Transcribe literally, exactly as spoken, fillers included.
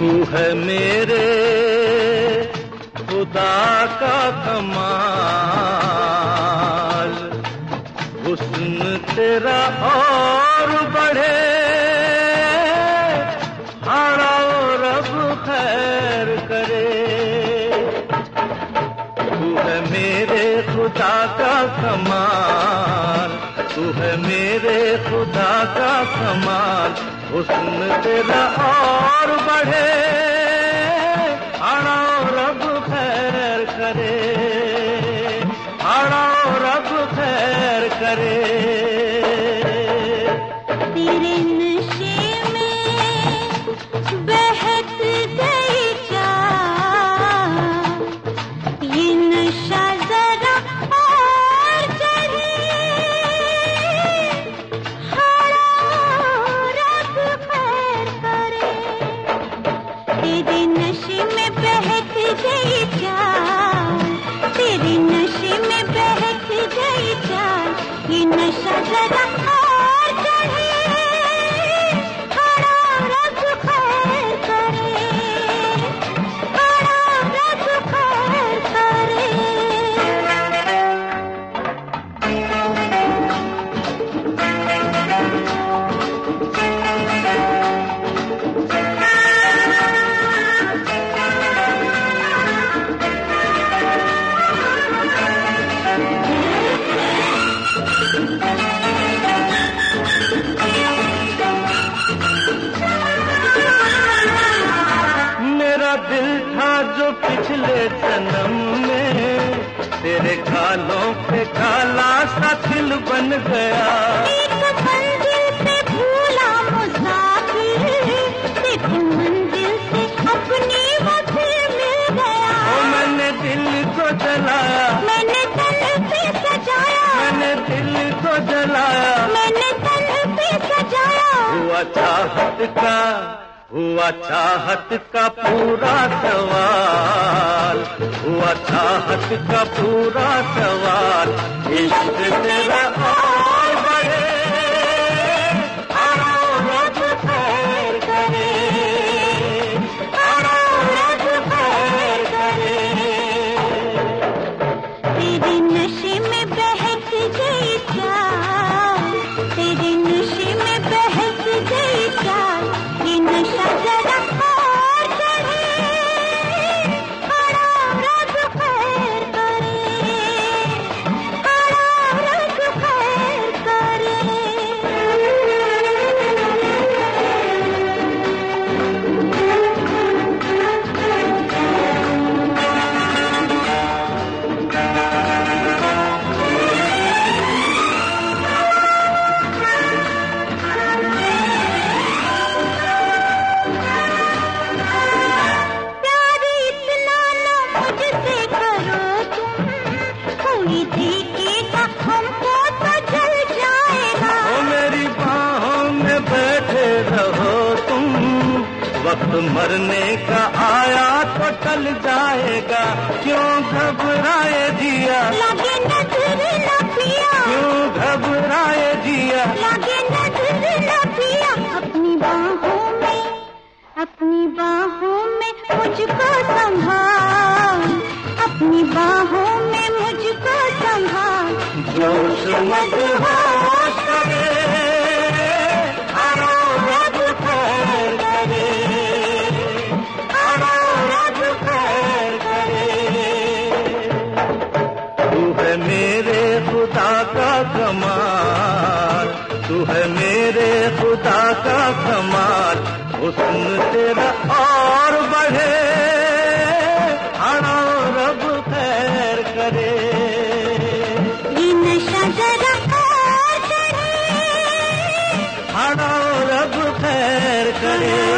तू है मेरे खुदा का कमाल, हुस्न तेरा और बढ़े, हाड़ा रब खैर करे। तू है मेरे खुदा का कमाल, तू है मेरे खुदा का कमाल, हुस्न तेरा और बढ़े, हाड़ा रब खैर करे, हाड़ा रब खैर करे। तेरे नशे में बहक गई चाह, ये नशा जरा और चढ़े, हाड़ा रब खैर करे। तेरे नशे में बहक गई चाह, तेरे नशे में बहक गई चाह, ये नशा जरा और चढ़े, हाड़ा रब खैर करे, हाड़ा रब खैर करे। मेरा दिल था जो पिछले जन्म में तेरे गालों पे काला सा दिल बन गया। एक मंजिल पे भूला मुसाफिर, एक मंजिल से अपनी वो दिल मिल गया। ओ मैंने दिल को जलाया, मैंने तन पे सजाया, मैंने दिल को जलाया, मैंने तन पे सजाया। हुआ चाहत का, हुआ चाहत का पूरा सवाल, हुआ चाहत का पूरा सवाल, इश्क तेरा और बढ़े, हाड़ा रब खैर करे, हाड़ा रब खैर करे। तेरे नशे में बहक गई चाल, तेरे नशे में बहक गई चाल, ये नशा जरा और चढ़े, हाड़ा रब खैर करे, हाड़ा रब खैर करे। प्यार इतना ना मुझसे करो तुम, कोई देखेगा हमको तो जल जाएगा। ओ मेरी बाहों में बैठे रहो तुम, वक्त मरने का आया तो टल जाएगा। क्यों घबराए जिया, लगे नजर न पिया, क्यों घबराए जिया, लगे नजर न पिया। अपनी बाहों में, अपनी बाहों में मुझको संभाल, अपनी बाहों में मुझको संभाल। जोश मदहोश करे, हाड़ा रब खैर करे, हाड़ा रब खैर करे। तू है मेरे खुदा का कमाल, तू है मेरे खुदा का कमाल, हुस्न तेरा और बढ़े, हाड़ा रब खैर करे। ये नशा जरा और चढ़े, हाड़ा रब खैर करे।